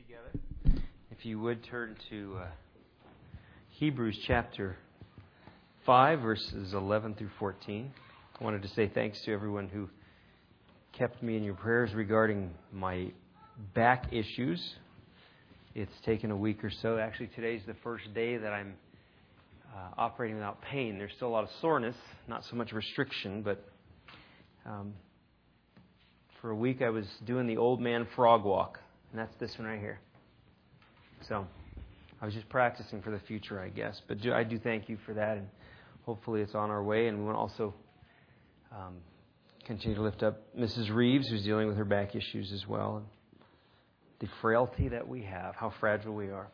together. If you would turn to Hebrews chapter 5, verses 11 through 14. I wanted to say thanks to everyone who kept me in your prayers regarding my back issues. It's taken a week or so. Actually, today's the first day that I'm operating without pain. There's still a lot of soreness, not so much restriction, but for a week I was doing the old man frog walk, and that's this one right here. So I was just practicing for the future, I guess. But I do thank you for that, and hopefully it's on our way. And we want to also continue to lift up Mrs. Reeves, who's dealing with her back issues as well, and the frailty that we have, how fragile we are.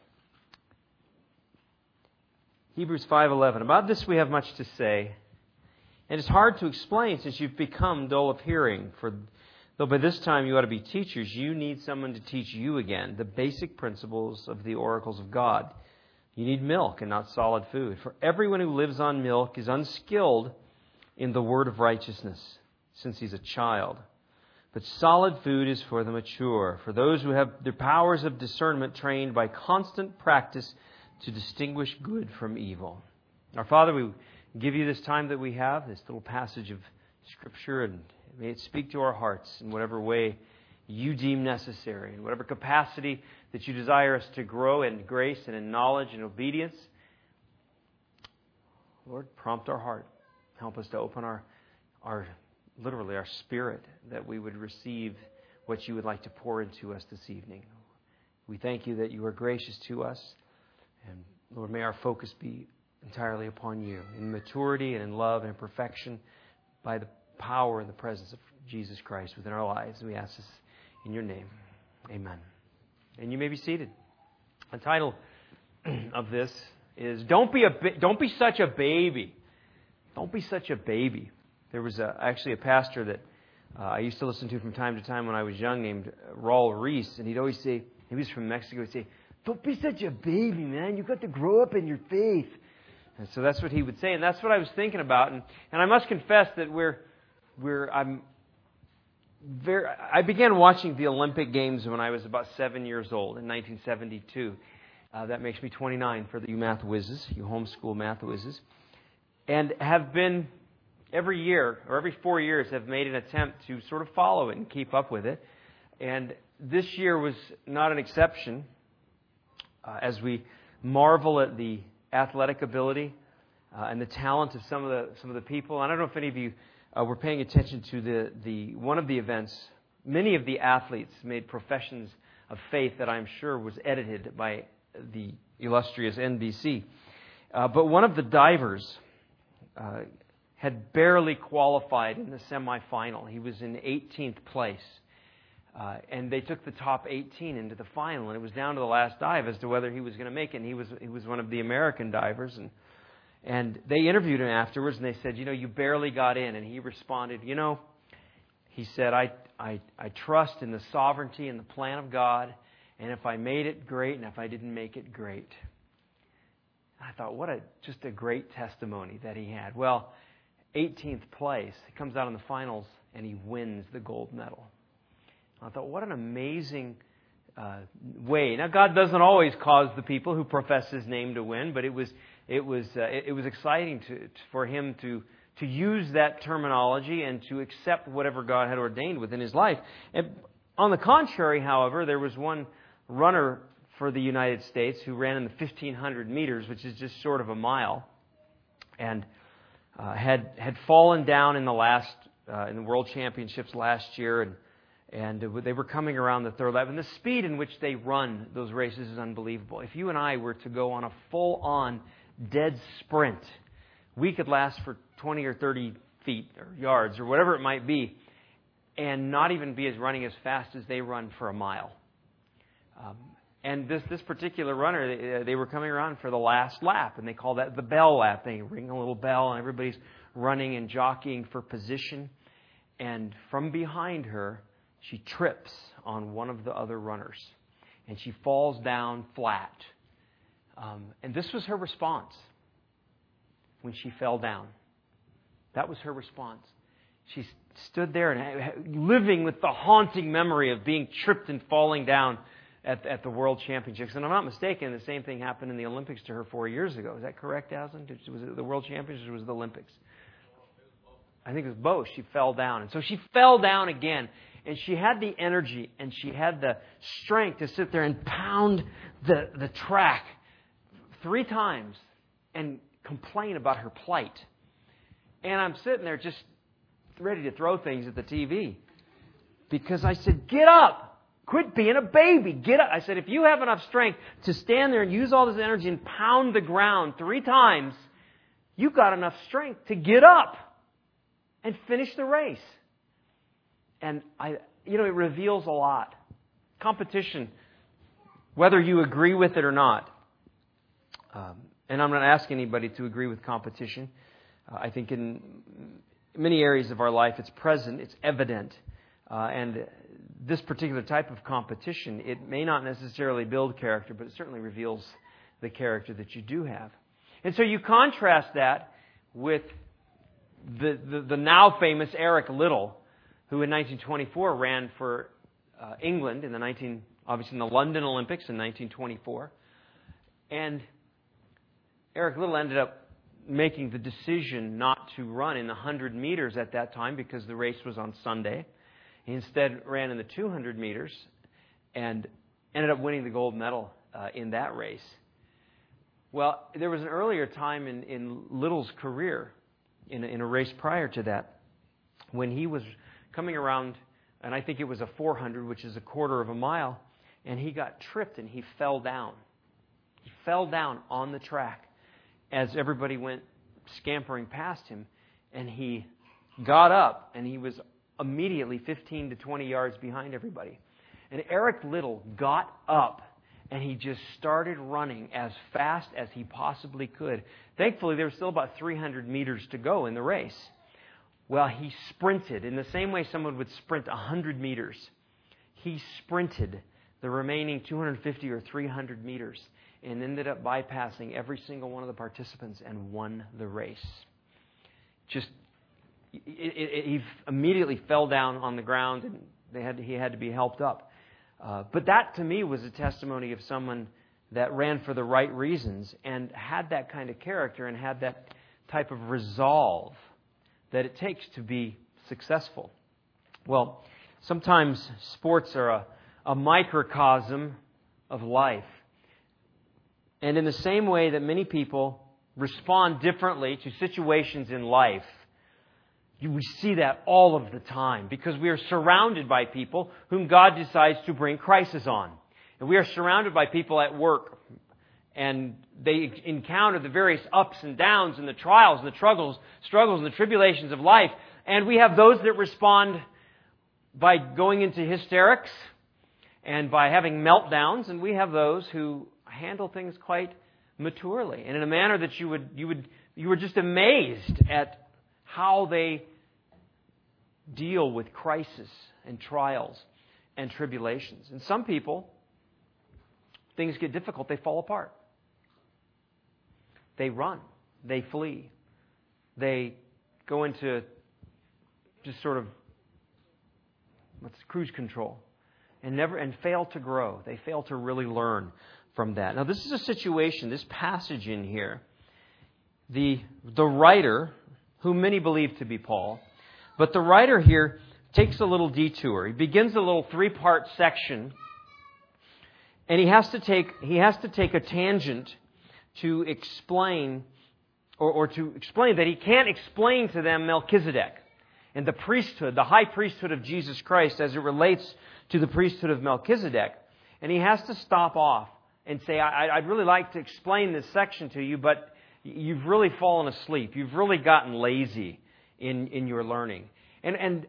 Hebrews 5:11. About this we have much to say, and it's hard to explain since you've become dull of hearing. For though by this time you ought to be teachers, you need someone to teach you again the basic principles of the oracles of God. You need milk and not solid food. For everyone who lives on milk is unskilled in the word of righteousness, since he's a child. But solid food is for the mature, for those who have their powers of discernment trained by constant practice to distinguish good from evil. Our Father, we give you this time that we have, this little passage of Scripture, and may it speak to our hearts in whatever way you deem necessary, in whatever capacity that you desire us to grow in grace and in knowledge and obedience. Lord, prompt our heart. Help us to open our literally our spirit, that we would receive what you would like to pour into us this evening. We thank you that you are gracious to us. And Lord, may our focus be entirely upon you, in maturity and in love and in perfection, by the power and the presence of Jesus Christ within our lives. And we ask this in your name. Amen. And you may be seated. The title of this is Don't Be Such a Baby. Don't be such a baby. There was actually a pastor that I used to listen to from time to time when I was young named Raul Reese, and he'd always say, he was from Mexico, he'd say, "Don't be such a baby, man. You've got to grow up in your faith." And so that's what he would say, and that's what I was thinking about. And I must confess that I began watching the Olympic Games when I was about 7 years old in 1972. That makes me 29 for you math whizzes, you homeschool math whizzes, and have been every year or every 4 years have made an attempt to sort of follow it and keep up with it. And this year was not an exception. As we marvel at the athletic ability and the talent of some of the people. And I don't know if any of you were paying attention to the one of the events. Many of the athletes made professions of faith that I'm sure was edited by the illustrious NBC. But one of the divers had barely qualified in the semifinal. He was in 18th place. And they took the top 18 into the final, and it was down to the last dive as to whether he was going to make it. And he was one of the American divers, and they interviewed him afterwards, and they said, "You barely got in." And he responded, he said, I trust in the sovereignty and the plan of God, and if I made it, great, and if I didn't make it, great." I thought, just a great testimony that he had. Well, 18th place, he comes out in the finals, and he wins the gold medal. I thought, what an amazing way. Now, God doesn't always cause the people who profess His name to win, but it was exciting for him to use that terminology and to accept whatever God had ordained within his life. And on the contrary, however, there was one runner for the United States who ran in the 1,500 meters, which is just short of a mile, and had fallen down in the World Championships last year, and they were coming around the third lap. And the speed in which they run those races is unbelievable. If you and I were to go on a full-on dead sprint, we could last for 20 or 30 feet or yards or whatever it might be and not even be running as fast as they run for a mile. And this particular runner, they were coming around for the last lap, and they call that the bell lap. They ring a little bell, and everybody's running and jockeying for position. And from behind her, she trips on one of the other runners, and she falls down flat. And this was her response when she fell down. That was her response. She stood there and living with the haunting memory of being tripped and falling down at the World Championships. And if I'm not mistaken, the same thing happened in the Olympics to her 4 years ago. Is that correct, Aslan? Was it the World Championships or was it the Olympics? I think it was both. She fell down. And so she fell down again. And she had the energy and she had the strength to sit there and pound the track 3 times and complain about her plight. And I'm sitting there just ready to throw things at the TV. Because I said, get up. Quit being a baby. Get up. I said, if you have enough strength to stand there and use all this energy and pound the ground 3 times, you've got enough strength to get up and finish the race. And it reveals a lot. Competition, whether you agree with it or not. And I'm not asking anybody to agree with competition. I think in many areas of our life it's present, it's evident. And this particular type of competition, it may not necessarily build character, but it certainly reveals the character that you do have. And so you contrast that with the now famous Eric Liddell, who in 1924 ran for England obviously in the London Olympics in 1924. And Eric Liddell ended up making the decision not to run in the 100 meters at that time because the race was on Sunday. He instead ran in the 200 meters and ended up winning the gold medal in that race. Well, there was an earlier time in Liddell's career, in a race prior to that, when he was coming around, and I think it was a 400, which is a quarter of a mile, and he got tripped and he fell down. He fell down on the track as everybody went scampering past him, and he got up and he was immediately 15 to 20 yards behind everybody. And Eric Liddell got up and he just started running as fast as he possibly could. Thankfully, there was still about 300 meters to go in the race. Well, he sprinted in the same way someone would sprint 100 meters. He sprinted the remaining 250 or 300 meters and ended up bypassing every single one of the participants and won the race. He immediately fell down on the ground and he had to be helped up. But that to me was a testimony of someone that ran for the right reasons and had that kind of character and had that type of resolve that it takes to be successful. Well, sometimes sports are a microcosm of life. And in the same way that many people respond differently to situations in life, we see that all of the time because we are surrounded by people whom God decides to bring crisis on. And we are surrounded by people at work, and they encounter the various ups and downs and the trials and the struggles and the tribulations of life. And we have those that respond by going into hysterics and by having meltdowns, and we have those who handle things quite maturely and in a manner that you were just amazed at how they deal with crisis and trials and tribulations. And some people, things get difficult, they fall apart. They run. They flee. They go into just sort of cruise control and fail to grow. They fail to really learn from that. Now, this is a situation, this passage in here, the writer, whom many believe to be Paul, but the writer here takes a little detour. He begins a little 3-part section, and he has to take a tangent to explain, or to explain that he can't explain to them Melchizedek and the priesthood, the high priesthood of Jesus Christ as it relates to the priesthood of Melchizedek. And he has to stop off and say, I'd really like to explain this section to you, but you've really fallen asleep. You've really gotten lazy in your learning. And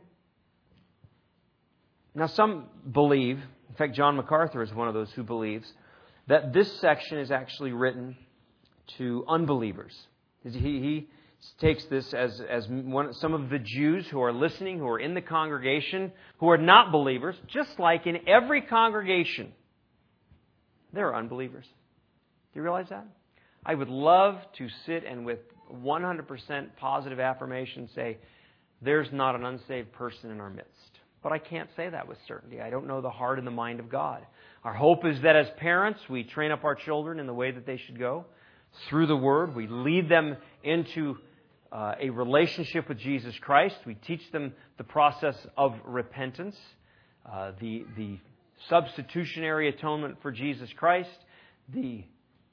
now some believe, in fact, John MacArthur is one of those who believes, that this section is actually written to unbelievers. He takes this as some of the Jews who are listening, who are in the congregation, who are not believers, just like in every congregation, there are unbelievers. Do you realize that? I would love to sit and with 100% positive affirmation say, there's not an unsaved person in our midst. But I can't say that with certainty. I don't know the heart and the mind of God. Our hope is that as parents, we train up our children in the way that they should go. Through the Word, we lead them into a relationship with Jesus Christ. We teach them the process of repentance, the substitutionary atonement for Jesus Christ, the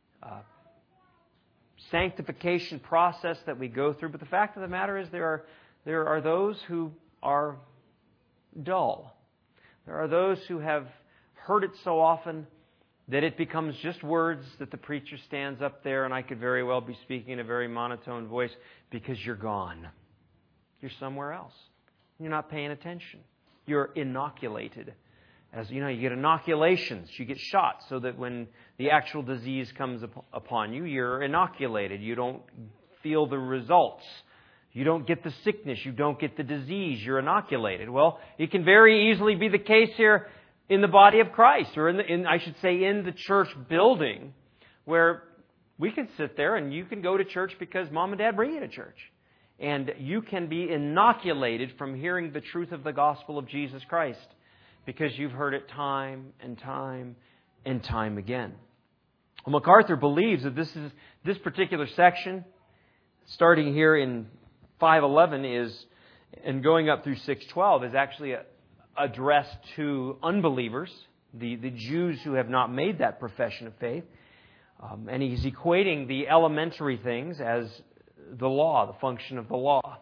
sanctification process that we go through. But the fact of the matter is there are those who are dull. There are those who have heard it so often that it becomes just words that the preacher stands up there, and I could very well be speaking in a very monotone voice because you're gone. You're somewhere else. You're not paying attention. You're inoculated. As you know, you get inoculations. You get shots so that when the actual disease comes upon you, you're inoculated. You don't feel the results. You don't get the sickness. You don't get the disease. You're inoculated. Well, it can very easily be the case here in the body of Christ, or in the church building, where we can sit there and you can go to church because mom and dad bring you to church. And you can be inoculated from hearing the truth of the gospel of Jesus Christ because you've heard it time and time and time again. Well, MacArthur believes that this particular section, starting here in 5:11 and going up through 6:12, is actually addressed to unbelievers, the Jews who have not made that profession of faith. And he's equating the elementary things as the law, the function of the law.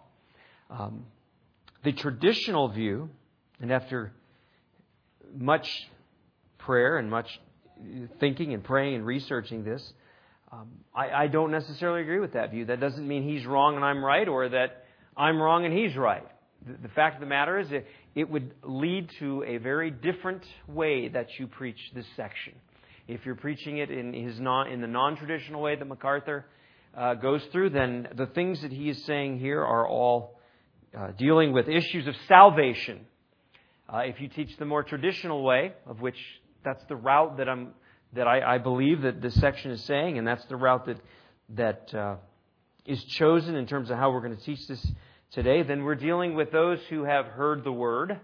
The traditional view, and after much prayer and much thinking and praying and researching this, I don't necessarily agree with that view. That doesn't mean he's wrong and I'm right, or that I'm wrong and he's right. The fact of the matter is it would lead to a very different way that you preach this section. If you're preaching it in the non-traditional way that MacArthur goes through, then the things that he is saying here are all dealing with issues of salvation. If you teach the more traditional way, of which that's the route that I believe that this section is saying, and that's the route that is chosen in terms of how we're going to teach this today, then we're dealing with those who have heard the Word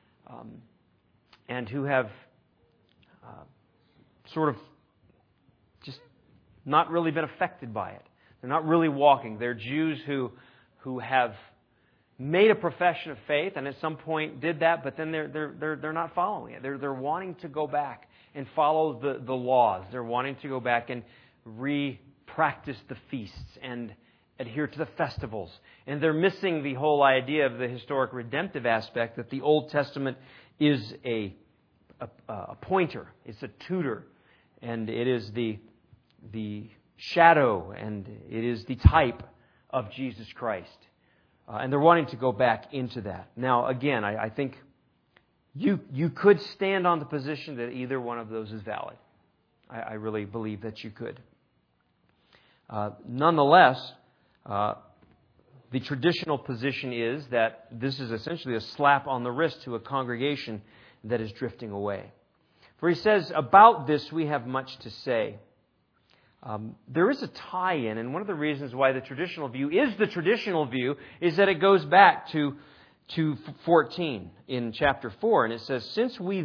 and who have sort of just not really been affected by it. They're not really walking. They're Jews who have made a profession of faith and at some point did that, but then they're not following it. They're wanting to go back and follow the laws. They're wanting to go back and re-practice the feasts and adhere to the festivals. And they're missing the whole idea of the historic redemptive aspect, that the Old Testament is a pointer. It's a tutor. And it is the shadow, and it is the type of Jesus Christ. And they're wanting to go back into that. Now, again, I think you could stand on the position that either one of those is valid. I really believe that you could. Nonetheless, the traditional position is that this is essentially a slap on the wrist to a congregation that is drifting away. For he says, about this we have much to say. There is a tie-in, and one of the reasons why the traditional view is the traditional view is that it goes back to 14 in chapter 4, and it says, since we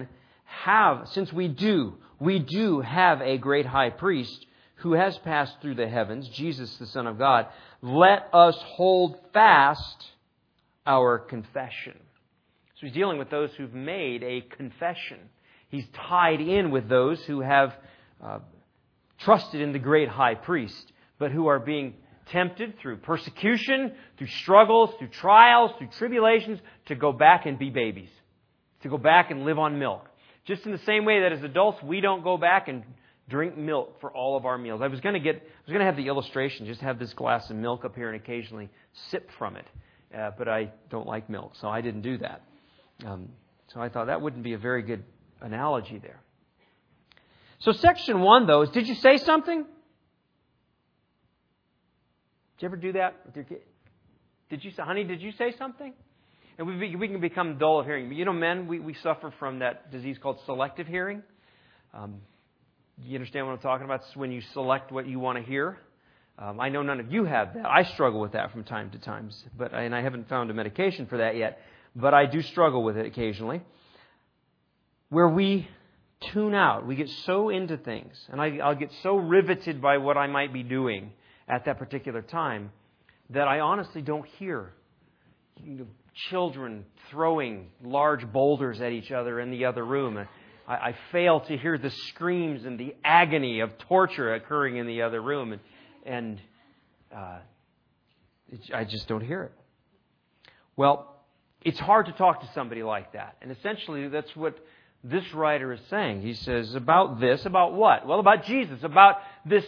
do have a great high priest who has passed through the heavens, Jesus the Son of God, let us hold fast our confession. So he's dealing with those who've made a confession. He's tied in with those who have trusted in the great high priest, but who are being tempted through persecution, through struggles, through trials, through tribulations, to go back and be babies, to go back and live on milk. Just in the same way that as adults, we don't go back and drink milk for all of our meals. I was going to have the illustration, just have this glass of milk up here and occasionally sip from it. But I don't like milk, so I didn't do that. So I thought that wouldn't be a very good analogy there. So section 1, though, is, did you say something? Did you ever do that with your kid? Did you say, honey, did you say something? And we can become dull of hearing. You know, men, we suffer from that disease called selective hearing. You understand what I'm talking about? It's when you select what you want to hear. I know none of you have that. I struggle with that from time to time, and I haven't found a medication for that yet. But I do struggle with it occasionally, where we tune out. We get so into things. And I'll get so riveted by what I might be doing at that particular time that I honestly don't hear children throwing large boulders at each other in the other room. I fail to hear the screams and the agony of torture occurring in the other room. And I just don't hear it. Well, it's hard to talk to somebody like that. And essentially, that's what this writer is saying. He says, about this, about what? Well, about Jesus, about this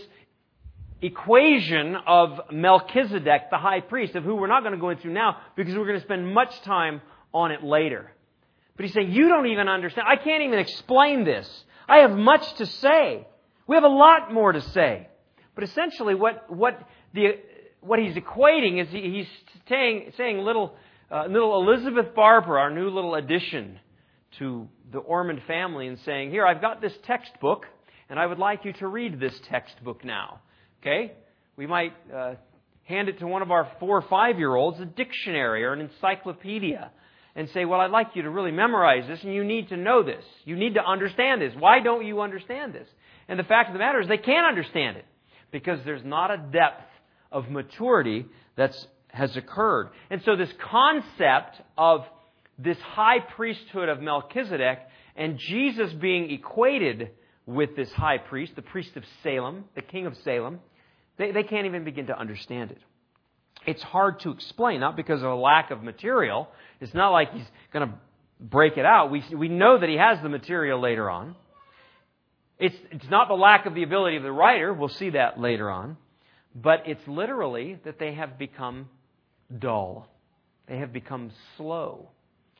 equation of Melchizedek, the high priest, of who we're not going to go into now because we're going to spend much time on it later. But he's saying, you don't even understand. I can't even explain this. I have much to say. We have a lot more to say. But essentially, what he's equating is he's saying little Elizabeth Barber, our new little addition to the Ormond family, and saying, here, I've got this textbook, and I would like you to read this textbook now. Okay? We might hand it to one of our 4 or 5-year-olds, a dictionary or an encyclopedia, and say, well, I'd like you to really memorize this, and you need to know this. You need to understand this. Why don't you understand this? And the fact of the matter is they can't understand it because there's not a depth of maturity that has occurred. And so this concept of this high priesthood of Melchizedek and Jesus being equated with this high priest, the priest of Salem, the king of Salem, they can't even begin to understand it. It's hard to explain, not because of a lack of material. It's not like he's going to break it out. We know that he has the material later on. It's not the lack of the ability of the writer. We'll see that later on. But it's literally that they have become dull. They have become slow.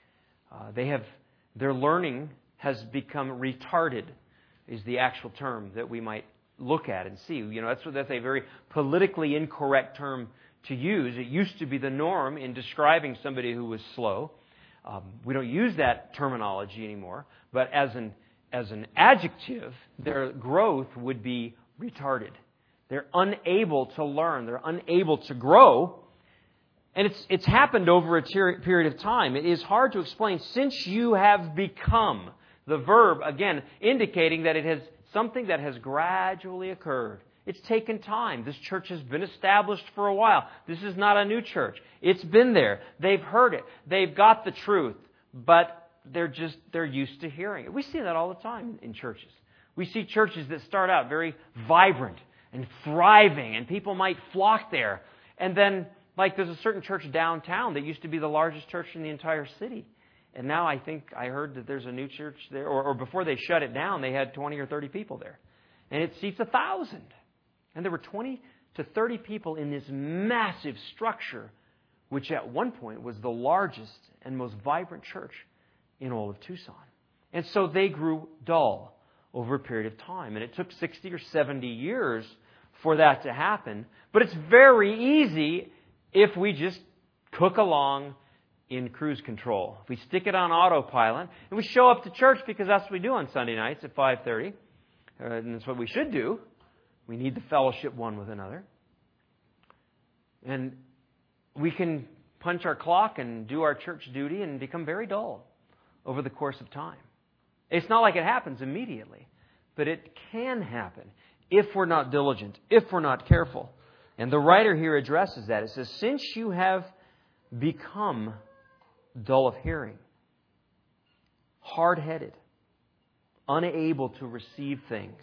Their learning has become retarded, is the actual term that we might look at and see. That's a very politically incorrect term to use. It used to be the norm in describing somebody who was slow. We don't use that terminology anymore. But as an adjective, their growth would be retarded. They're unable to learn. They're unable to grow. And it's happened over a period of time. It is hard to explain. Since you have become, the verb, again, indicating that it has something that has gradually occurred. It's taken time. This church has been established for a while. This is not a new church. It's been there. They've heard it. They've got the truth. But they're used to hearing it. We see that all the time in churches. We see churches that start out very vibrant and thriving, and people might flock there. And then, like, there's a certain church downtown that used to be the largest church in the entire city. And now I think I heard that there's a new church there, or before they shut it down, they had 20 or 30 people there. And it seats 1,000. And there were 20 to 30 people in this massive structure, which at one point was the largest and most vibrant church in all of Tucson. And so they grew dull over a period of time. And it took 60 or 70 years for that to happen. But it's very easy if we just cook along in cruise control. If we stick it on autopilot and we show up to church because that's what we do on Sunday nights at 5:30. And that's what we should do. We need the fellowship one with another. And we can punch our clock and do our church duty and become very dull over the course of time. It's not like it happens immediately, but it can happen if we're not diligent, if we're not careful. And the writer here addresses that. It says, since you have become dull of hearing, hard-headed, unable to receive things,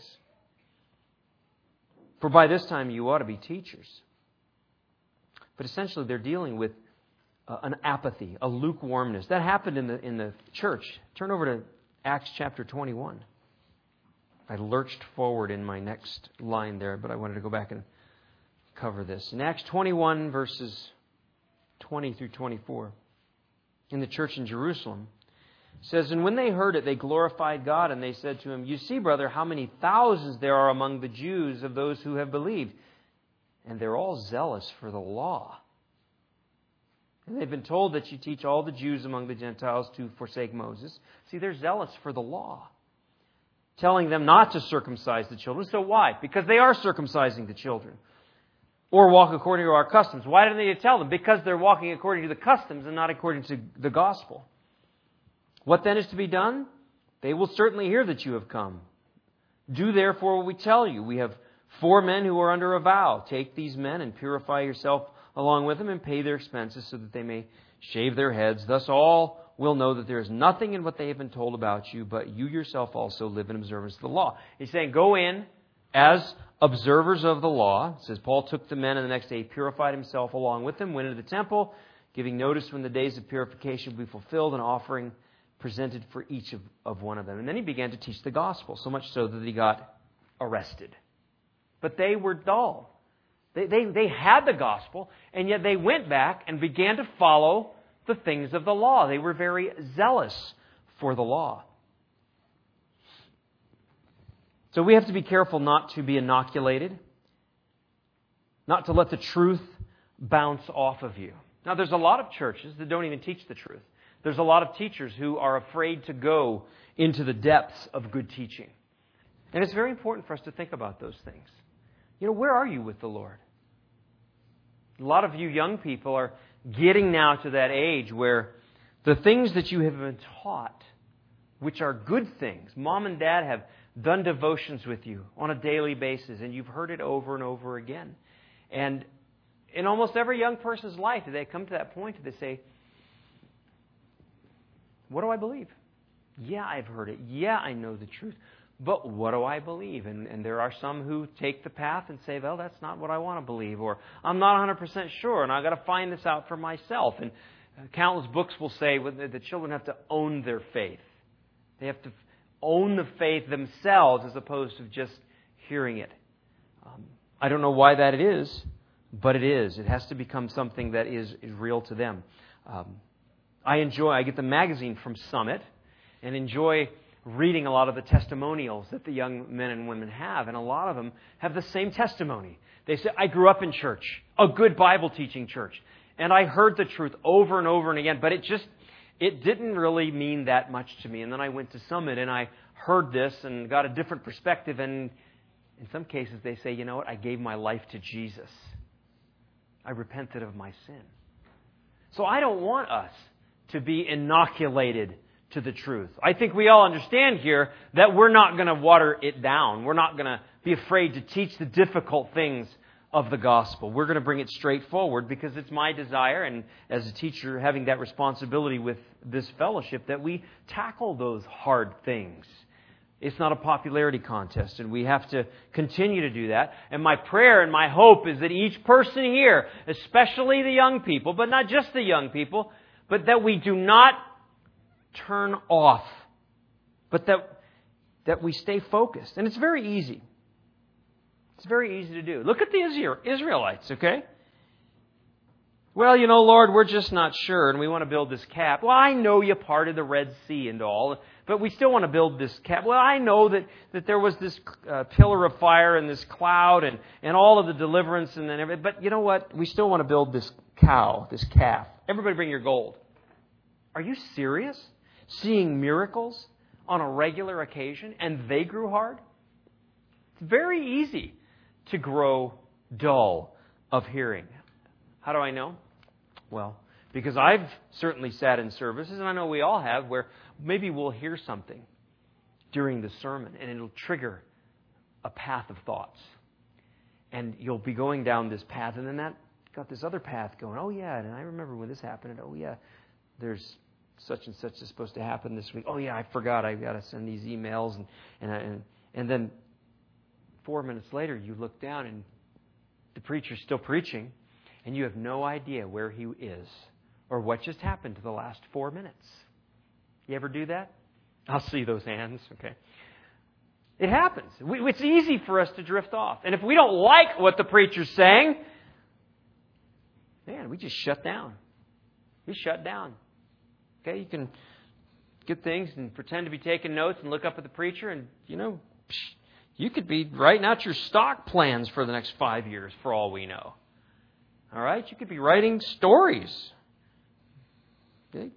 for by this time you ought to be teachers. But essentially they're dealing with an apathy, a lukewarmness. That happened in the church. Turn over to Acts chapter 21. I lurched forward in my next line there, but I wanted to go back and cover this. In Acts 21, verses 20 through 24, in the church in Jerusalem, it says, and when they heard it, they glorified God, and they said to him, you see, brother, how many thousands there are among the Jews of those who have believed, and they're all zealous for the law. And they've been told that you teach all the Jews among the Gentiles to forsake Moses. See, they're zealous for the law, telling them not to circumcise the children. So why? Because they are circumcising the children. Or walk according to our customs. Why do they tell them? Because they're walking according to the customs and not according to the gospel. What then is to be done? They will certainly hear that you have come. Do therefore what we tell you. We have 4 men who are under a vow. Take these men and purify yourself along with them and pay their expenses so that they may shave their heads. Thus all will know that there is nothing in what they have been told about you, but you yourself also live in observance of the law. He's saying, go in as observers of the law. It says, Paul took the men and the next day purified himself along with them, went into the temple, giving notice when the days of purification would be fulfilled, and offering presented for each of one of them. And then he began to teach the gospel, so much so that he got arrested. But they were dull. They had the gospel, and yet they went back and began to follow the things of the law. They were very zealous for the law. So we have to be careful not to be inoculated, not to let the truth bounce off of you. Now, there's a lot of churches that don't even teach the truth. There's a lot of teachers who are afraid to go into the depths of good teaching. And it's very important for us to think about those things. You know, where are you with the Lord? A lot of you young people are getting now to that age where the things that you have been taught, which are good things, Mom and Dad have done devotions with you on a daily basis, and you've heard it over and over again. And in almost every young person's life, they come to that point that they say, what do I believe? Yeah, I've heard it. Yeah, I know the truth. But what do I believe? And there are some who take the path and say, well, that's not what I want to believe. Or I'm not 100% sure, and I've got to find this out for myself. And countless books will say the children have to own their faith. They have to own the faith themselves as opposed to just hearing it. I don't know why that it is, but it is. It has to become something that is real to them. I get the magazine from Summit and enjoy reading a lot of the testimonials that the young men and women have. And a lot of them have the same testimony. They say, I grew up in church, a good Bible teaching church. And I heard the truth over and over and again, but it didn't really mean that much to me. And then I went to Summit and I heard this and got a different perspective. And in some cases they say, you know what, I gave my life to Jesus. I repented of my sin. So I don't want us to be inoculated to the truth. I think we all understand here that we're not going to water it down. We're not going to be afraid to teach the difficult things of the gospel. We're going to bring it straight forward because it's my desire, and as a teacher having that responsibility with this fellowship, that we tackle those hard things. It's not a popularity contest, and we have to continue to do that. And my prayer and my hope is that each person here, especially the young people, but not just the young people, but that we do not turn off, but that we stay focused. And it's very easy. It's very easy to do. Look at the Israelites, okay? Well, you know, Lord, we're just not sure, and we want to build this calf. Well, I know you parted the Red Sea and all, but we still want to build this calf. Well, I know that there was this pillar of fire and this cloud and all of the deliverance and then everything. But you know what? We still want to build this cow, this calf. Everybody bring your gold. Are you serious? Seeing miracles on a regular occasion, and they grew hard? It's very easy to grow dull of hearing. How do I know? Well, because I've certainly sat in services, and I know we all have, where maybe we'll hear something during the sermon, and it'll trigger a path of thoughts. And you'll be going down this path, and then that got this other path going. Oh, yeah, and I remember when this happened, and oh, yeah, there's such and such is supposed to happen this week. Oh, yeah, I forgot. I've got to send these emails. And then 4 minutes later, you look down, and the preacher's still preaching, and you have no idea where he is or what just happened to the last 4 minutes. You ever do that? I'll see those hands. Okay. It happens. It's easy for us to drift off. And if we don't like what the preacher's saying, man, we just shut down. We shut down. Okay, you can get things and pretend to be taking notes and look up at the preacher, and, you know, you could be writing out your stock plans for the next 5 years for all we know. All right? You could be writing stories. Okay?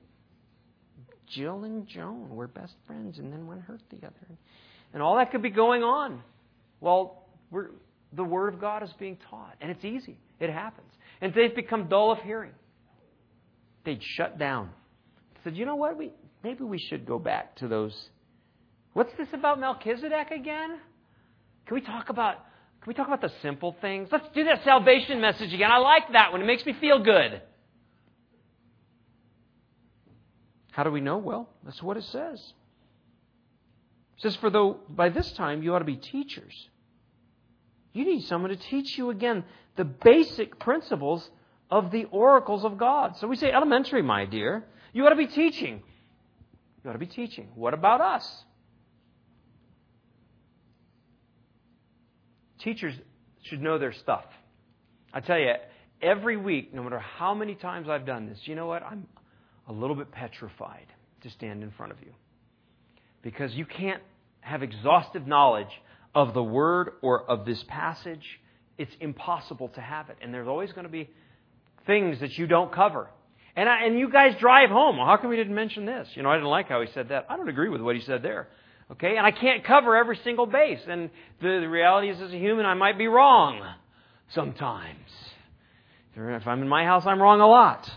Jill and Joan were best friends, and then one hurt the other. And all that could be going on. Well, the Word of God is being taught, and it's easy. It happens. And they've become dull of hearing. They'd shut down. Said, you know what? Maybe we should go back to those What's this about Melchizedek again? Can we talk about the simple things? Let's do that salvation message again. I like that one. It makes me feel good. How do we know? Well, that's what it says. It says, for though by this time you ought to be teachers. You need someone to teach you again the basic principles of the oracles of God. So we say elementary, my dear. You ought to be teaching. You ought to be teaching. What about us? Teachers should know their stuff. I tell you, every week, no matter how many times I've done this, you know what? I'm a little bit petrified to stand in front of you. Because you can't have exhaustive knowledge of the Word or of this passage. It's impossible to have it. And there's always going to be things that you don't cover. And you guys drive home. Well, how come we didn't mention this? I didn't like how he said that. I don't agree with what he said there. Okay? And I can't cover every single base. And the reality is, as a human, I might be wrong sometimes. If I'm in my house, I'm wrong a lot.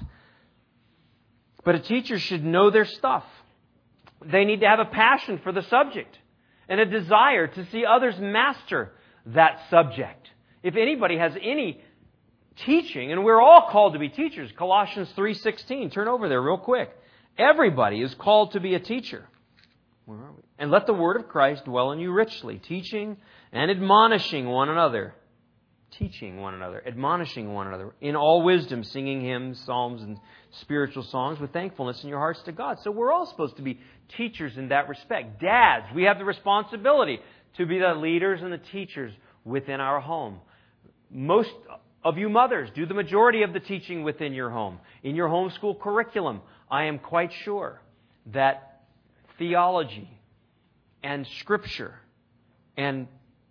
But a teacher should know their stuff. They need to have a passion for the subject and a desire to see others master that subject. If anybody has any teaching, and we're all called to be teachers, Colossians 3:16, turn over there real quick. Everybody is called to be a teacher. Where are we? And let the word of Christ dwell in you richly, teaching and admonishing one another. Teaching one another, admonishing one another, in all wisdom, singing hymns, psalms, and spiritual songs with thankfulness in your hearts to God. So we're all supposed to be teachers in that respect. Dads, we have the responsibility to be the leaders and the teachers within our home. Most of you mothers do the majority of the teaching within your home. In your homeschool curriculum, I am quite sure that theology and Scripture and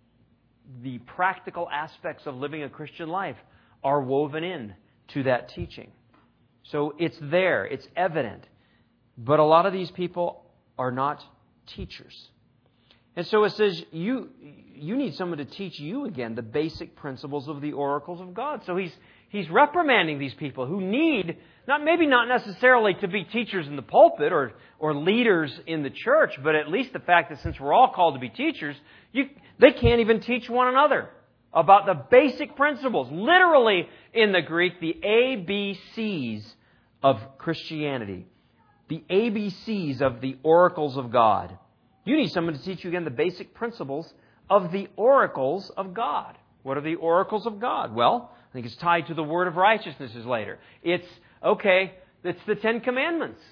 the practical aspects of living a Christian life are woven in to that teaching. So it's there, it's evident. But a lot of these people are not teachers. And so it says, you need someone to teach you again the basic principles of the oracles of God. So he's reprimanding these people who need, not necessarily to be teachers in the pulpit or leaders in the church, but at least the fact that since we're all called to be teachers, they can't even teach one another about the basic principles. Literally, in the Greek, the ABCs of Christianity. The ABCs of the oracles of God. You need someone to teach you again the basic principles of the oracles of God. What are the oracles of God? Well, I think it's tied to the word of righteousness later. It's the Ten Commandments.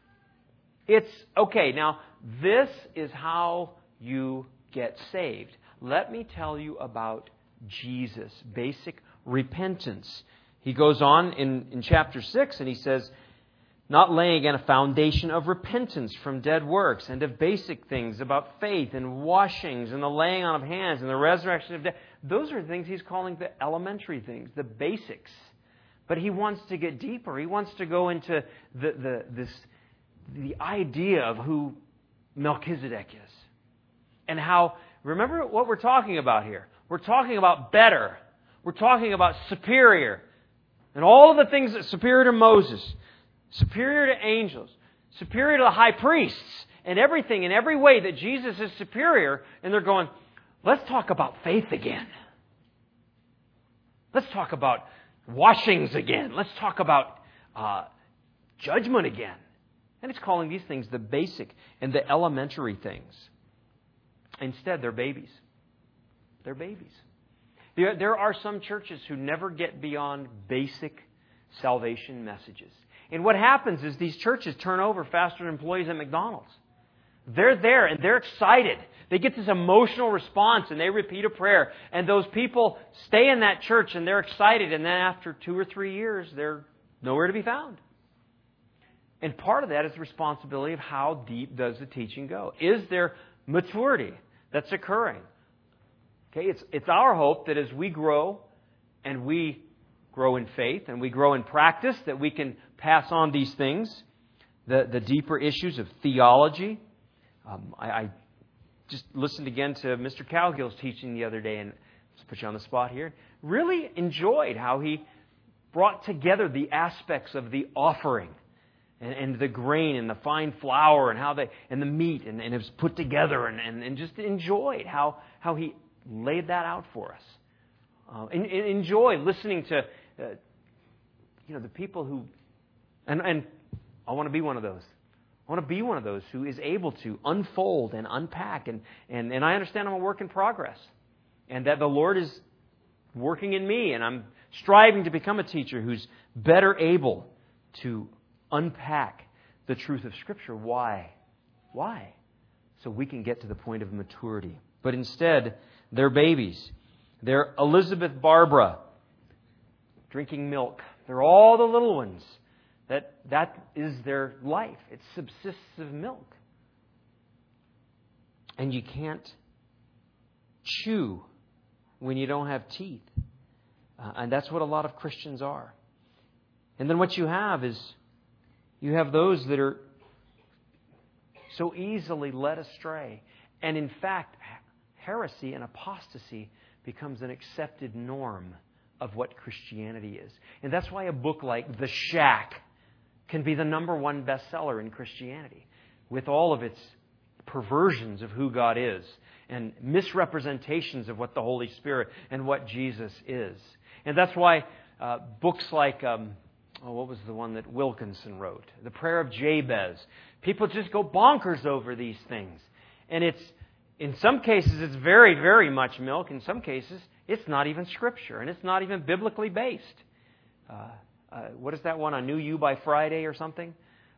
Now, this is how you get saved. Let me tell you about Jesus, basic repentance. He goes on in chapter 6 and he says, not laying again a foundation of repentance from dead works and of basic things about faith and washings and the laying on of hands and the resurrection of dead. Those are things he's calling the elementary things, the basics. But he wants to get deeper. He wants to go into the idea of who Melchizedek is. And how, remember what we're talking about here. We're talking about better. We're talking about superior. And all of the things that superior to Moses, superior to angels, superior to the high priests, and everything in every way that Jesus is superior. And they're going, let's talk about faith again. Let's talk about washings again. Let's talk about judgment again. And it's calling these things the basic and the elementary things. Instead, they're babies. They're babies. There are some churches who never get beyond basic salvation messages. And what happens is these churches turn over faster than employees at McDonald's. They're there and they're excited. They get this emotional response and they repeat a prayer. And those people stay in that church and they're excited. And then after 2 or 3 years, they're nowhere to be found. And part of that is the responsibility of how deep does the teaching go. Is there maturity that's occurring? Okay, it's our hope that as we grow and we grow in faith and we grow in practice, that we can pass on these things, the deeper issues of theology. I just listened again to Mr. Cowgill's teaching the other day, and let's put you on the spot here. Really enjoyed how he brought together the aspects of the offering and the grain and the fine flour and how and the meat and it was put together and just enjoyed how He laid that out for us. And enjoy listening to the people who and I want to be one of those. I want to be one of those who is able to unfold and unpack and I understand I'm a work in progress and that the Lord is working in me and I'm striving to become a teacher who's better able to unpack the truth of Scripture. Why? Why? So we can get to the point of maturity. But instead, they're babies. They're Elizabeth Barbara drinking milk. They're all the little ones. That is their life. It subsists of milk. And you can't chew when you don't have teeth. And that's what a lot of Christians are. And then what you have is you have those that are so easily led astray. And in fact, heresy and apostasy becomes an accepted norm of what Christianity is. And that's why a book like The Shack can be the #1 bestseller in Christianity, with all of its perversions of who God is and misrepresentations of what the Holy Spirit and what Jesus is. And that's why books like, what was the one that Wilkinson wrote? The Prayer of Jabez. People just go bonkers over these things. And in some cases, it's very, very much milk. In some cases, it's not even Scripture. And it's not even biblically based. What is that one? I Knew You by Friday or something?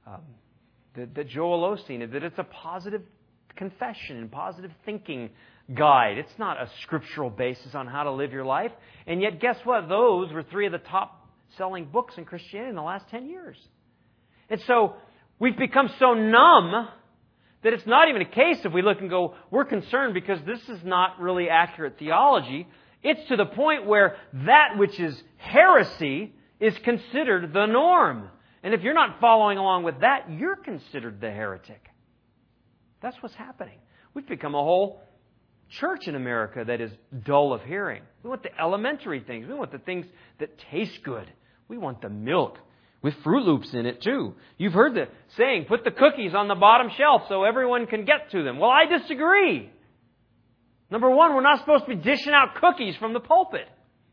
That Joel Osteen, that it's a positive confession and positive thinking guide. It's not a scriptural basis on how to live your life. And yet, guess what? Those were 3 of the top selling books in Christianity in the last 10 years. And so we've become so numb that it's not even a case if we look and go, we're concerned because this is not really accurate theology. It's to the point where that which is heresy is considered the norm. And if you're not following along with that, you're considered the heretic. That's what's happening. We've become a whole church in America that is dull of hearing. We want the elementary things. We want the things that taste good. We want the milk with Fruit Loops in it too. You've heard the saying, put the cookies on the bottom shelf so everyone can get to them. Well, I disagree. #1, we're not supposed to be dishing out cookies from the pulpit.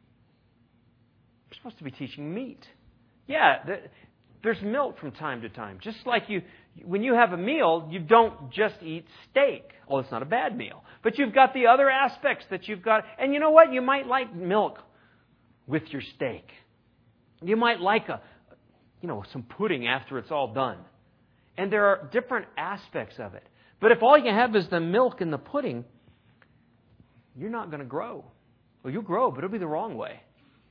We're supposed to be teaching meat. Yeah, there's milk from time to time. Just like when you have a meal, you don't just eat steak. Oh, it's not a bad meal. But you've got the other aspects that you've got. And you know what? You might like milk with your steak. You might like some pudding after it's all done. And there are different aspects of it. But if all you have is the milk and the pudding, you're not going to grow. Well, you'll grow, but it'll be the wrong way.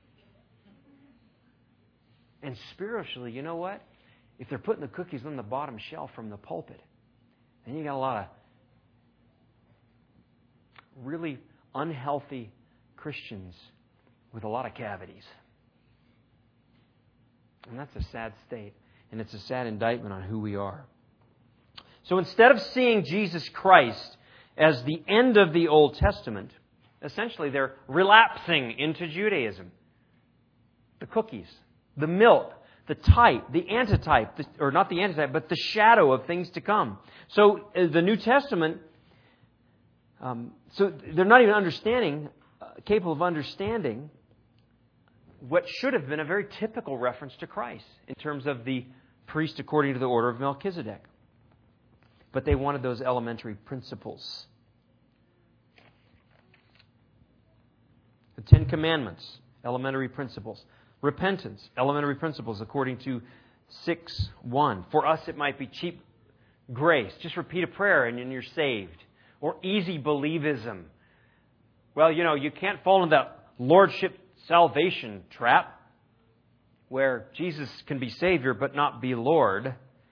And spiritually, you know what? If they're putting the cookies on the bottom shelf from the pulpit, then you got a lot of really unhealthy Christians with a lot of cavities. And that's a sad state. And it's a sad indictment on who we are. So instead of seeing Jesus Christ as the end of the Old Testament, essentially they're relapsing into Judaism. The cookies, the milk, the type, the antitype, or not the antitype, but the shadow of things to come. So the New Testament, so they're not even capable of understanding what should have been a very typical reference to Christ in terms of the priest according to the order of Melchizedek. But they wanted those elementary principles. The 10 Commandments, elementary principles. Repentance, elementary principles according to 6:1. For us it might be cheap grace. Just repeat a prayer and then you're saved. Or easy believism. Well, you can't fall into that lordship salvation trap where Jesus can be Savior but not be Lord.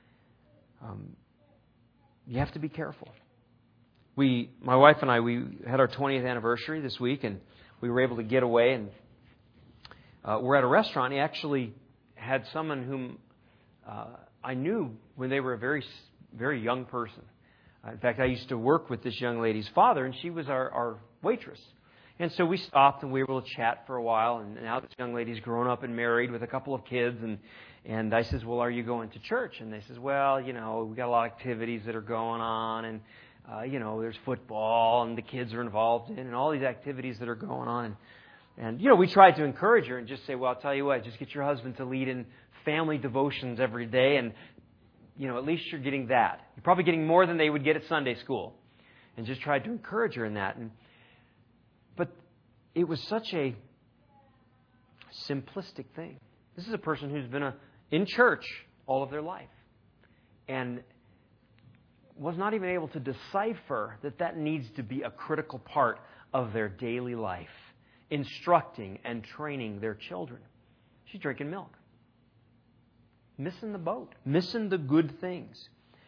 You have to be careful. My wife and I, we had our 20th anniversary this week, and we were able to get away, and we're at a restaurant. He actually had someone whom I knew when they were a very, very young person. In fact, I used to work with this young lady's father, and she was our waitress. And so we stopped and we were able to chat for a while. And now this young lady's grown up and married with a couple of kids. And I says, well, are you going to church? And they says, well, we got a lot of activities that are going on. And, there's football and the kids are involved in and all these activities that are going on. And we tried to encourage her and just say, well, I'll tell you what, just get your husband to lead in family devotions every day. And, at least you're getting that. You're probably getting more than they would get at Sunday school. And just tried to encourage her in that. But it was such a simplistic thing. This is a person who's been in church all of their life and was not even able to decipher that needs to be a critical part of their daily life, instructing and training their children. She's drinking milk. Missing the boat. Missing the good things.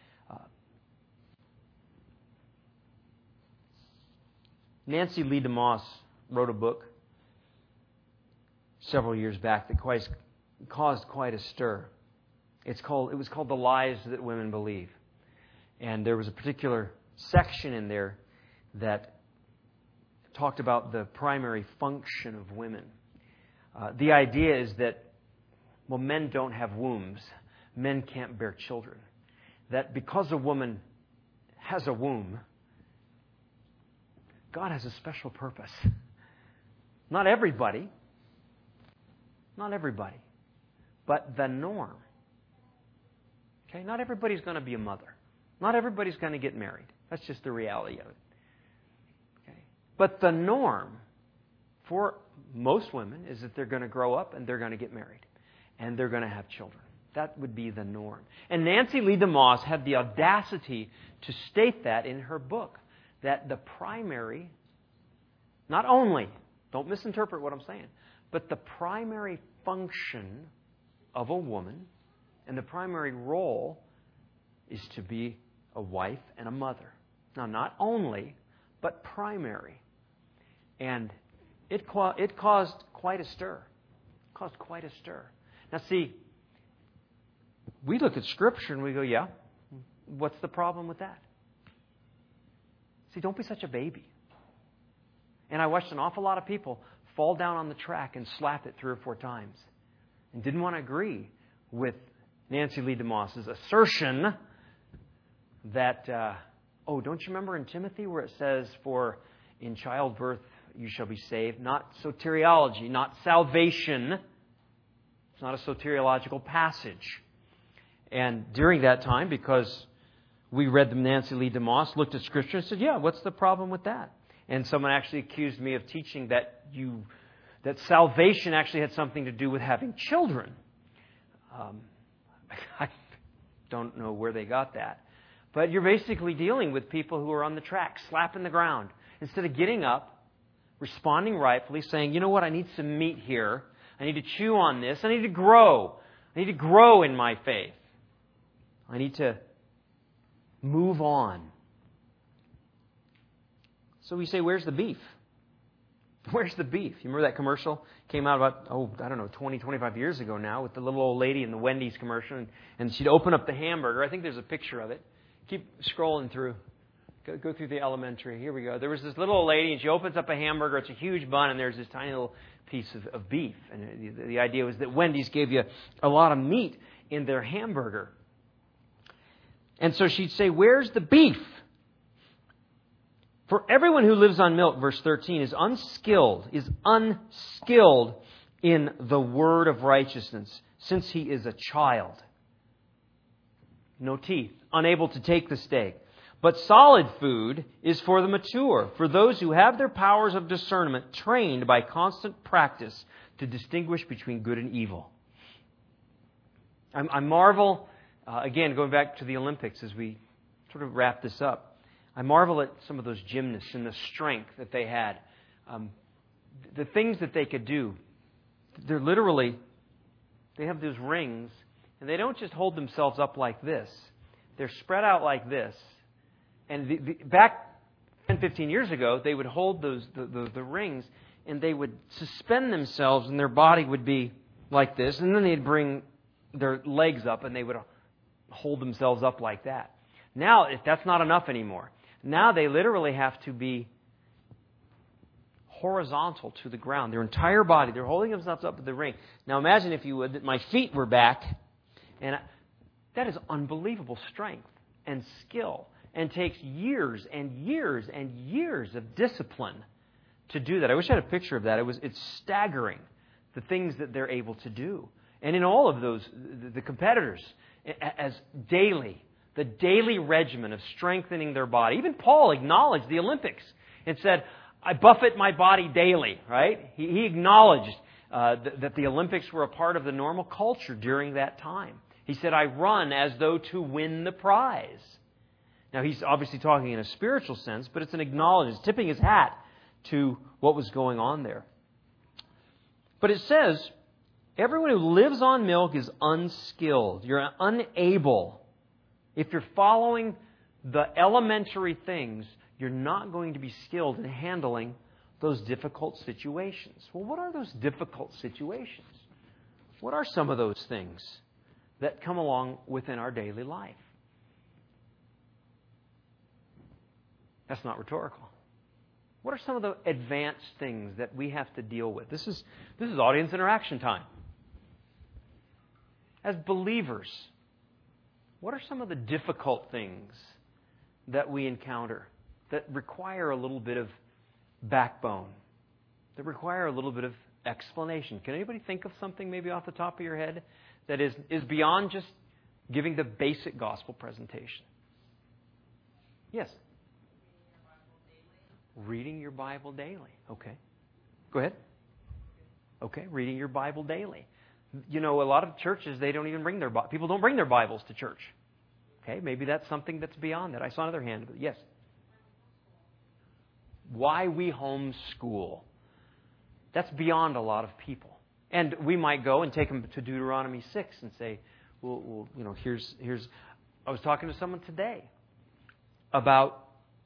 Nancy Lee DeMoss wrote a book several years back that caused quite a stir. It was called The Lies That Women Believe. And there was a particular section in there that talked about the primary function of women. The idea is that, men don't have wombs. Men can't bear children. That because a woman has a womb, God has a special purpose. Not everybody, but the norm. Okay, not everybody's going to be a mother. Not everybody's going to get married. That's just the reality of it. Okay, but the norm for most women is that they're going to grow up and they're going to get married and they're going to have children. That would be the norm. And Nancy Lee DeMoss had the audacity to state that in her book, that the primary, not only, don't misinterpret what I'm saying, but the primary function of a woman and the primary role is to be a wife and a mother. Now, not only, but primary. And it caused quite a stir. Now, see, we look at Scripture and we go, yeah, what's the problem with that? See, don't be such a baby. And I watched an awful lot of people fall down on the track and slap it 3 or 4 times and didn't want to agree with Nancy Lee DeMoss's assertion that, don't you remember in Timothy where it says, for in childbirth you shall be saved? Not soteriology, not salvation. It's not a soteriological passage. And during that time, because we read the Nancy Lee DeMoss, looked at Scripture and said, yeah, what's the problem with that? And someone actually accused me of teaching that salvation actually had something to do with having children. I don't know where they got that. But you're basically dealing with people who are on the track, slapping the ground. Instead of getting up, responding rightfully, saying, you know what, I need some meat here. I need to chew on this. I need to grow. I need to grow in my faith. I need to move on. So we say, where's the beef? Where's the beef? You remember that commercial? Came out about, 20, 25 years ago now with the little old lady in the Wendy's commercial. And she'd open up the hamburger. I think there's a picture of it. Keep scrolling through. Go through the elementary. Here we go. There was this little old lady and she opens up a hamburger. It's a huge bun and there's this tiny little piece of beef. And the idea was that Wendy's gave you a lot of meat in their hamburger. And so she'd say, where's the beef? For everyone who lives on milk, verse 13, is unskilled in the word of righteousness, since he is a child. No teeth, unable to take the stake. But solid food is for the mature, for those who have their powers of discernment trained by constant practice to distinguish between good and evil. I marvel, again, going back to the Olympics as we sort of wrap this up, I marvel at some of those gymnasts and the strength that they had. The things that they could do. They have those rings, and they don't just hold themselves up like this. They're spread out like this. And back 10, 15 years ago, they would hold the rings, and they would suspend themselves, and their body would be like this. And then they'd bring their legs up, and they would hold themselves up like that. Now, that's not enough anymore. Now they literally have to be horizontal to the ground. Their entire body, they're holding themselves up to the ring. Now imagine, if you would, that my feet were back, and that is unbelievable strength and skill, and takes years and years and years of discipline to do that. I wish I had a picture of that. It's staggering, the things that they're able to do. And in all of those, the competitors, as the daily regimen of strengthening their body. Even Paul acknowledged the Olympics and said, I buffet my body daily, right? He acknowledged that the Olympics were a part of the normal culture during that time. He said, I run as though to win the prize. Now, he's obviously talking in a spiritual sense, but it's an acknowledgement, tipping his hat to what was going on there. But it says, everyone who lives on milk is unskilled. You're unable. If you're following the elementary things, you're not going to be skilled in handling those difficult situations. Well, what are those difficult situations? What are some of those things that come along within our daily life? That's not rhetorical. What are some of the advanced things that we have to deal with? This is audience interaction time. As believers, what are some of the difficult things that we encounter that require a little bit of backbone, that require a little bit of explanation? Can anybody think of something maybe off the top of your head that is beyond just giving the basic gospel presentation? Yes? Reading your Bible daily. Okay. Go ahead. Okay, reading your Bible daily. You know, a lot of churches, they don't even bring their Bibles. People don't bring their Bibles to church. Okay, maybe that's something that's beyond that. I saw another hand. Yes? Why we homeschool. That's beyond a lot of people. And we might go and take them to Deuteronomy 6 and say, well, you know, here's. I was talking to someone today about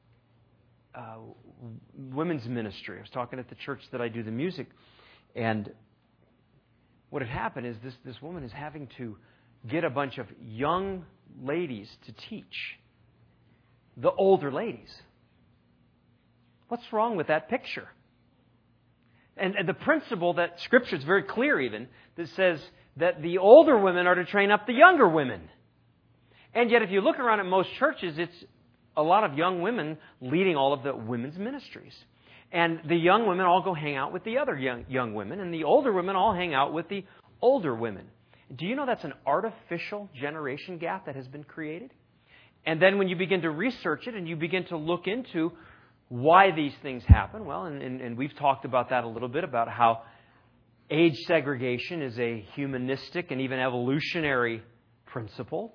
women's ministry. I was talking at the church that I do the music, and what had happened is this woman is having to get a bunch of young ladies to teach the older ladies. What's wrong with that picture? And the principle that Scripture is very clear even, that says that the older women are to train up the younger women. And yet if you look around at most churches, it's a lot of young women leading all of the women's ministries. And the young women all go hang out with the other young women, and the older women all hang out with the older women. Do you know that's an artificial generation gap that has been created? And then when you begin to research it and you begin to look into why these things happen, well, and we've talked about that a little bit, about how age segregation is a humanistic and even evolutionary principle.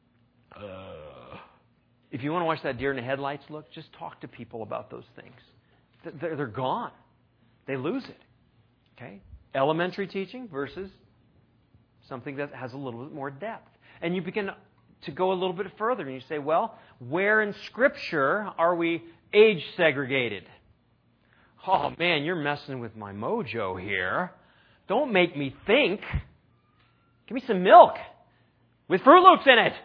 If you want to watch that deer in the headlights look, just talk to people about those things. They're gone. They lose it. Okay? Elementary teaching versus something that has a little bit more depth. And you begin to go a little bit further and you say, well, where in Scripture are we age segregated? Oh man, you're messing with my mojo here. Don't make me think. Give me some milk with Fruit Loops in it.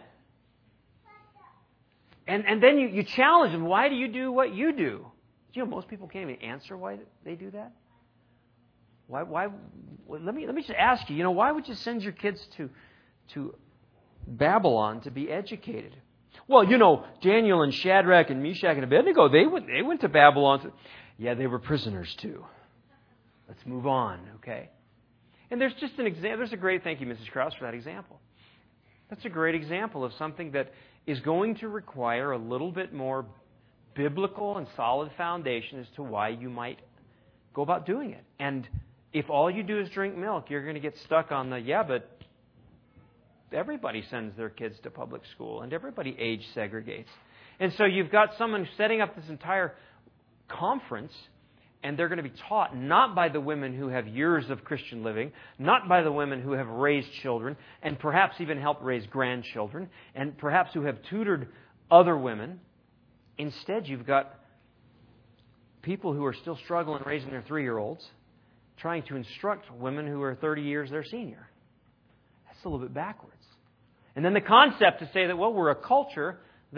And then you challenge them. Why do you do what you do? You know, most people can't even answer why they do that. Why? Let me just ask you. You know, why would you send your kids to Babylon to be educated? Well, you know, Daniel and Shadrach and Meshach and Abednego, they went to Babylon. Yeah, they were prisoners too. Let's move on, okay? And there's just an example. There's a great, thank you, Mrs. Krause, for that example. That's a great example of something that is going to require a little bit more biblical and solid foundation as to why you might go about doing it. And if all you do is drink milk, you're going to get stuck on but everybody sends their kids to public school and everybody age segregates. And so you've got someone setting up this entire conference, and they're going to be taught not by the women who have years of Christian living, not by the women who have raised children, and perhaps even helped raise grandchildren, and perhaps who have tutored other women. Instead, you've got people who are still struggling raising their 3-year-olds, trying to instruct women who are 30 years their senior. That's a little bit backwards. And then the concept to say that, well, we're a culture that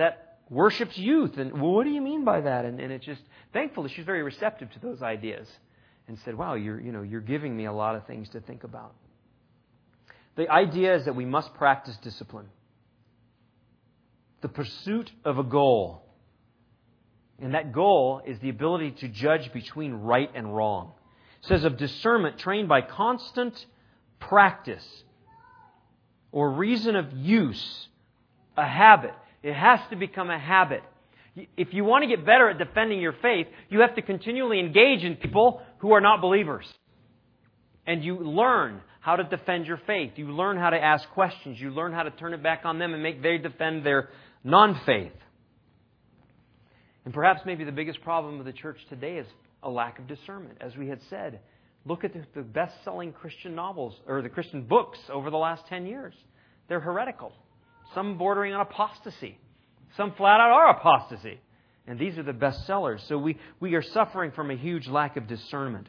worships youth. And, well, what do you mean by that? And it just, thankfully, she's very receptive to those ideas and said, wow, you're giving me a lot of things to think about. The idea is that we must practice discipline. The pursuit of a goal. And that goal is the ability to judge between right and wrong. It says of discernment trained by constant practice or reason of use, a habit. It has to become a habit. If you want to get better at defending your faith, you have to continually engage in people who are not believers. And you learn how to defend your faith. You learn how to ask questions. You learn how to turn it back on them and make they defend their non-faith. And perhaps maybe the biggest problem of the church today is a lack of discernment. As we had said, look at the best-selling Christian novels, or the Christian books over the last 10 years. They're heretical. Some bordering on apostasy. Some flat out are apostasy. And these are the best sellers. So we are suffering from a huge lack of discernment.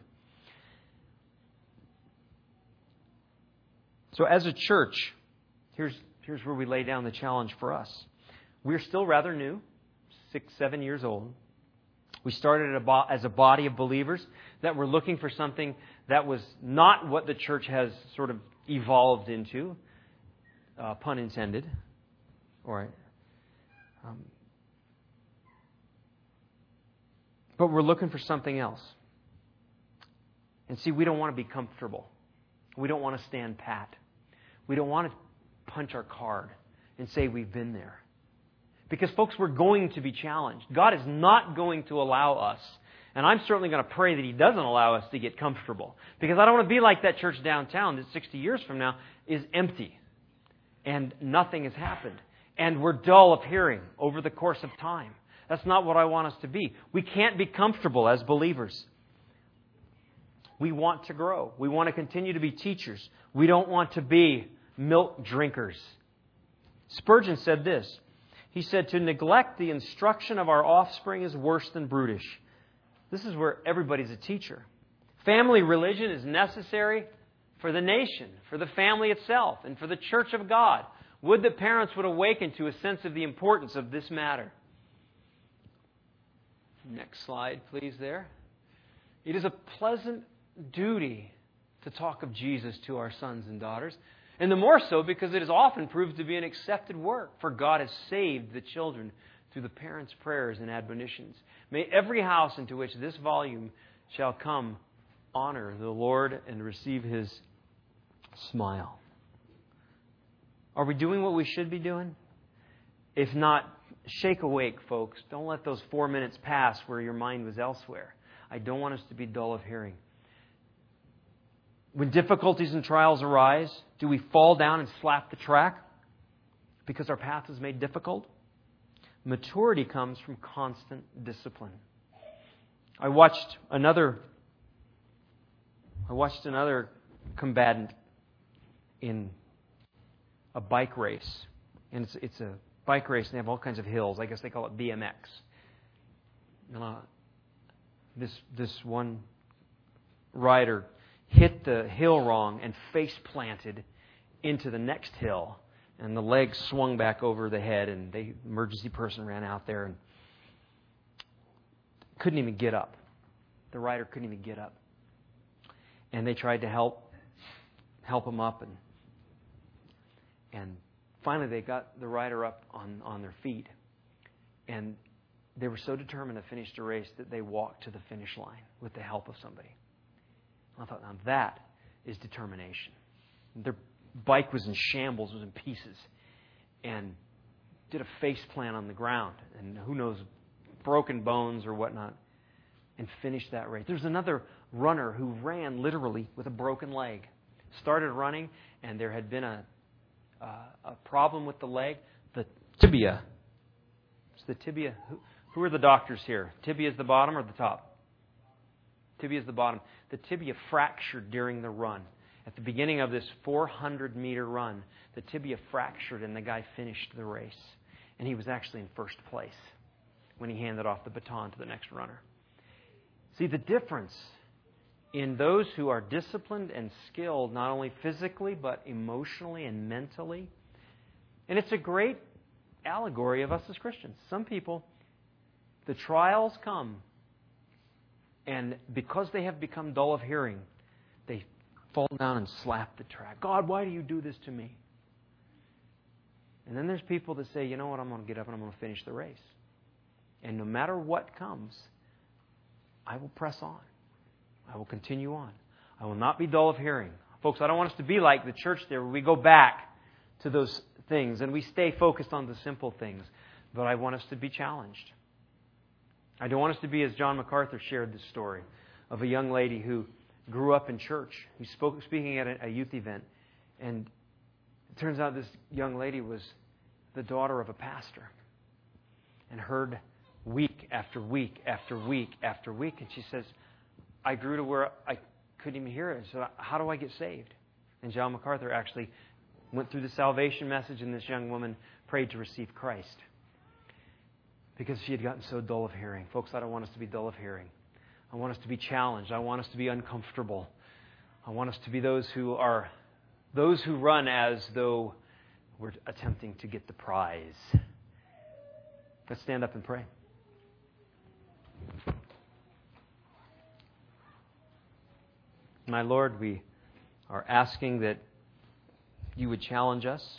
So as a church, here's where we lay down the challenge for us. We're still rather new, 6, 7 years old. We started as a body of believers that were looking for something that was not what the church has sort of evolved into, pun intended. All right. But we're looking for something else. And see, we don't want to be comfortable. We don't want to stand pat. We don't want to punch our card and say we've been there. Because, folks, we're going to be challenged. God is not going to allow us, and I'm certainly going to pray that He doesn't allow us to get comfortable. Because I don't want to be like that church downtown that 60 years from now is empty and nothing has happened. And we're dull of hearing over the course of time. That's not what I want us to be. We can't be comfortable as believers. We want to grow. We want to continue to be teachers. We don't want to be milk drinkers. Spurgeon said this. He said, to neglect the instruction of our offspring is worse than brutish. This is where everybody's a teacher. Family religion is necessary for the nation, for the family itself, and for the church of God. Would that parents would awaken to a sense of the importance of this matter. Next slide, please, there. It is a pleasant duty to talk of Jesus to our sons and daughters. And the more so because it is often proved to be an accepted work, for God has saved the children through the parents' prayers and admonitions. May every house into which this volume shall come honor the Lord and receive His smile. Are we doing what we should be doing? If not, shake awake, folks. Don't let those 4 minutes pass where your mind was elsewhere. I don't want us to be dull of hearing. When difficulties and trials arise, do we fall down and slap the track because our path is made difficult? Maturity comes from constant discipline. I watched another combatant in a bike race. And it's a bike race and they have all kinds of hills. I guess they call it BMX. This one rider hit the hill wrong and face planted into the next hill. And the legs swung back over the head and the emergency person ran out there and couldn't even get up. The rider couldn't even get up. And they tried to help him up and finally they got the rider up on their feet. And they were so determined to finish the race that they walked to the finish line with the help of somebody. I thought, now that is determination. Their bike was in shambles, was in pieces, and did a face plant on the ground, and who knows, broken bones or whatnot, and finished that race. There's another runner who ran literally with a broken leg. Started running, and there had been a problem with the leg, the tibia. It's the tibia. Who are the doctors here? Tibia is the bottom or the top? Tibia is the bottom. The tibia fractured during the run. At the beginning of this 400-meter run, the tibia fractured and the guy finished the race. And he was actually in first place when he handed off the baton to the next runner. See, the difference in those who are disciplined and skilled, not only physically, but emotionally and mentally. And it's a great allegory of us as Christians. Some people, the trials come, and because they have become dull of hearing, they fall down and slap the track. God, why do you do this to me? And then there's people that say, you know what, I'm going to get up and I'm going to finish the race. And no matter what comes, I will press on. I will continue on. I will not be dull of hearing. Folks, I don't want us to be like the church there where we go back to those things and we stay focused on the simple things. But I want us to be challenged. I don't want us to be, as John MacArthur shared this story, of a young lady who grew up in church, who's speaking at a youth event. And it turns out this young lady was the daughter of a pastor and heard week after week after week after week. And she says, I grew to where I couldn't even hear it. So how do I get saved? And John MacArthur actually went through the salvation message, and this young woman prayed to receive Christ because she had gotten so dull of hearing. Folks, I don't want us to be dull of hearing. I want us to be challenged. I want us to be uncomfortable. I want us to be those who run as though we're attempting to get the prize. Let's stand up and pray. My Lord, we are asking that you would challenge us.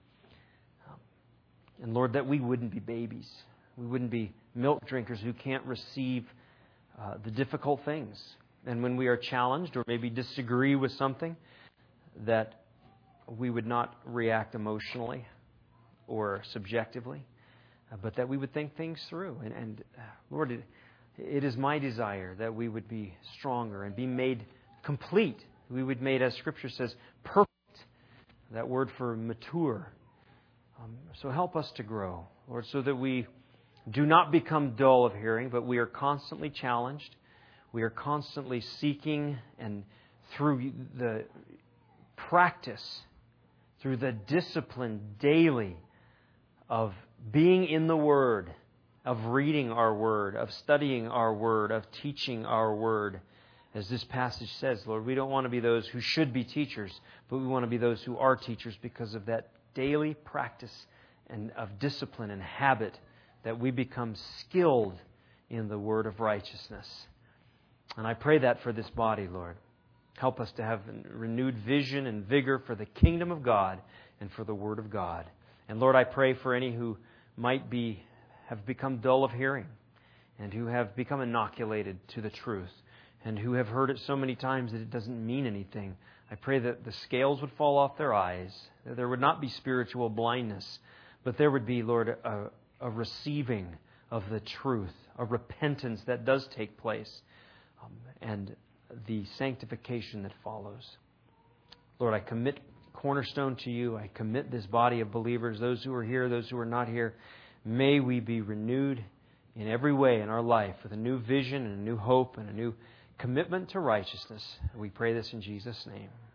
And Lord, that we wouldn't be babies. We wouldn't be milk drinkers who can't receive the difficult things. And when we are challenged or maybe disagree with something, that we would not react emotionally or subjectively, but that we would think things through. And Lord, it is my desire that we would be stronger and be made complete. We would be made, as Scripture says, perfect. That word for mature. So help us to grow, Lord, so that we do not become dull of hearing, but we are constantly challenged. We are constantly seeking, and through the practice, through the discipline daily of being in the Word, of reading our Word, of studying our Word, of teaching our Word. As this passage says, Lord, we don't want to be those who should be teachers, but we want to be those who are teachers because of that daily practice and of discipline and habit, that we become skilled in the word of righteousness. And I pray that for this body, Lord. Help us to have renewed vision and vigor for the kingdom of God and for the word of God. And Lord, I pray for any who might have become dull of hearing and who have become inoculated to the truth and who have heard it so many times that it doesn't mean anything. I pray that the scales would fall off their eyes, that there would not be spiritual blindness, but there would be, Lord, a receiving of the truth, a repentance that does take place, and the sanctification that follows. Lord, I commit Cornerstone to you. I commit this body of believers, those who are here, those who are not here. May we be renewed in every way in our life with a new vision and a new hope and a new commitment to righteousness. We pray this in Jesus' name.